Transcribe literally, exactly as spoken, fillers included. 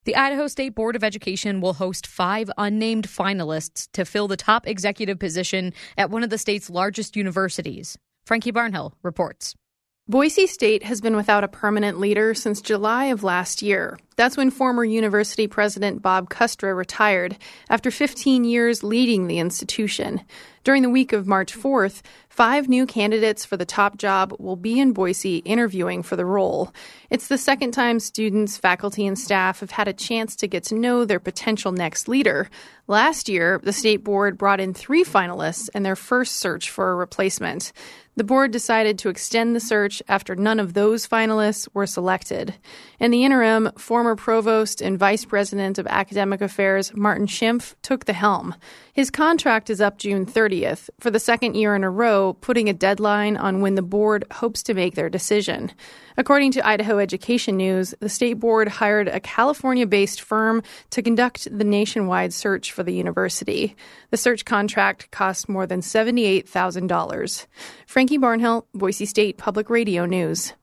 The Idaho State Board of Education will host five unnamed finalists to fill the top executive position at one of the state's largest universities. Frankie Barnhill reports. Boise State has been without a permanent leader since July of last year. That's when former university president Bob Kustra retired after fifteen years leading the institution. During the week of March fourth, five new candidates for the top job will be in Boise interviewing for the role. It's the second time students, faculty, and staff have had a chance to get to know their potential next leader. Last year, the state board brought in three finalists in their first search for a replacement. The board decided to extend the search after none of those finalists were selected. In the interim, former provost and vice president of academic affairs Martin Schimpf took the helm. His contract is up June thirtieth, for the second year in a row, putting a deadline on when the board hopes to make their decision. According to Idaho Education News, the state board hired a California-based firm to conduct the nationwide search for the university. The search contract cost more than seventy-eight thousand dollars. Frankie Barnhill, Boise State Public Radio News.